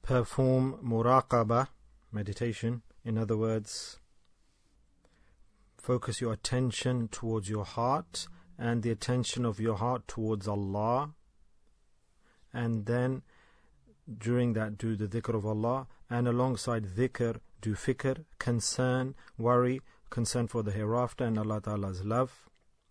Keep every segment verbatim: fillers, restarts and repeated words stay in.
perform muraqabah, meditation. In other words, focus your attention towards your heart and the attention of your heart towards Allah, and then during that do the dhikr of Allah, and alongside dhikr do fikr, concern, worry, concern for the hereafter and Allah Ta'ala's love.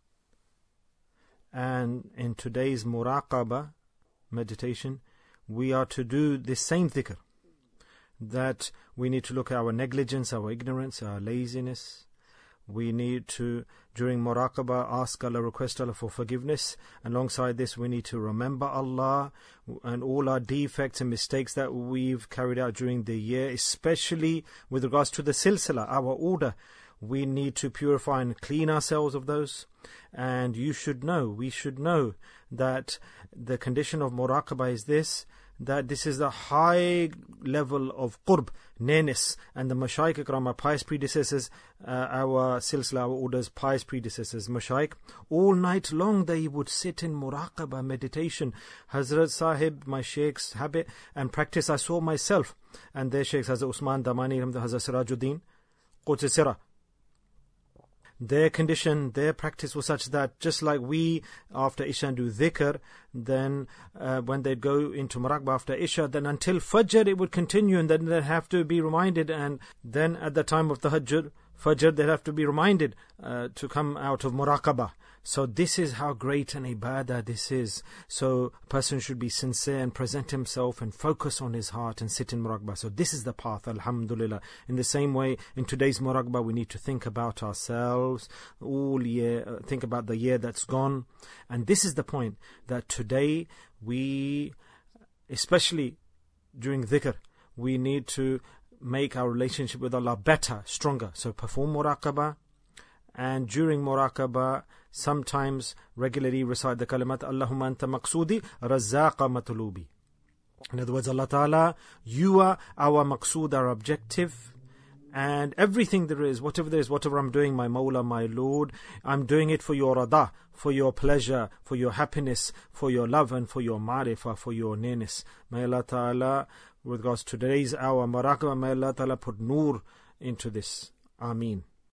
And in today's muraqabah meditation, we are to do the same dhikr, that we need to look at our negligence, our ignorance, our laziness. We need to, during muraqabah, ask Allah, request Allah for forgiveness. Alongside this, we need to remember Allah and all our defects and mistakes that we've carried out during the year, especially with regards to the silsila, our order. We need to purify and clean ourselves of those. And you should know, we should know that the condition of muraqabah is this, that this is the high level of qurb, nearness, and the Mashaykh Ikram, our pious predecessors, uh, our silsila, our orders, pious predecessors, Mashaykh, all night long they would sit in muraqabah meditation. Hazrat Sahib, my Shaykh's habit and practice, I saw myself, and their Shaykhs, Hazrat Usman Damani, Hazrat Sirajuddin, Quds Sirah. Their condition, their practice was such that just like we after Isha do dhikr, then uh, when they'd go into muraqabah after Isha, then until Fajr it would continue, and then they'd have to be reminded, and then at the time of the Tahajjud, Fajr, they'd have to be reminded uh, to come out of muraqabah. So this is how great an ibadah this is. So a person should be sincere and present himself and focus on his heart and sit in muraqabah. So this is the path, alhamdulillah. In the same way, in today's muraqabah, we need to think about ourselves, all year, uh, think about the year that's gone. And this is the point, that today we, especially during dhikr, we need to make our relationship with Allah better, stronger. So perform muraqabah, and during muraqabah, sometimes regularly recite the kalimat, Allahumma anta maqsoodi, razzaqa matlubi. In other words, Allah Ta'ala, you are our maqsood, our objective, and everything there is, whatever there is, whatever I'm doing, my Mawla, my Lord, I'm doing it for your rada, for your pleasure, for your happiness, for your love, and for your ma'rifah, for your nearness. May Allah Ta'ala, with regards to today's hour, muraqabah, may Allah Ta'ala put noor into this. Ameen.